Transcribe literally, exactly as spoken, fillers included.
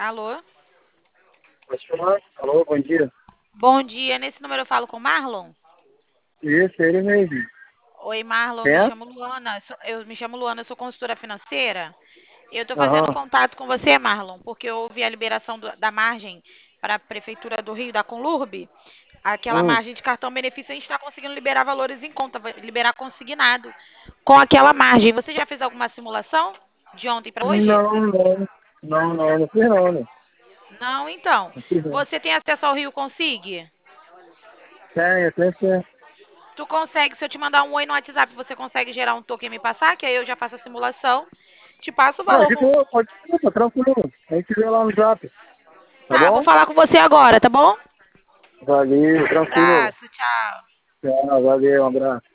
Alô? Pode falar? Alô, bom dia. Bom dia. Nesse número eu falo com Marlon? Isso, ele mesmo. Oi, Marlon. Quem Me é? chamo Luana. sou- Eu me chamo Luana, eu sou consultora financeira. Eu estou fazendo Aham. contato com você, Marlon, porque houve a liberação do- da margem para a Prefeitura do Rio, da Conlurb. Aquela Hum. margem de cartão benefício, a gente está conseguindo liberar valores em conta, vai liberar consignado com aquela margem. Você já fez alguma simulação de ontem para hoje? Não, não. Não, não, não fiz não, né? Não, então. Não fiz não. Você tem acesso ao Rio Consig? Tem, tem sim. Tu consegue, se eu te mandar um oi no WhatsApp, você consegue gerar um token e me passar, que aí eu já faço a simulação, te passo o Ah, valor. de Com... boa, pode ser, tá tranquilo. A gente vê lá no zap, tá Tá, vou bom? falar com você agora, tá bom? Valeu, tranquilo. Abraço, tchau. Tchau, valeu, um abraço.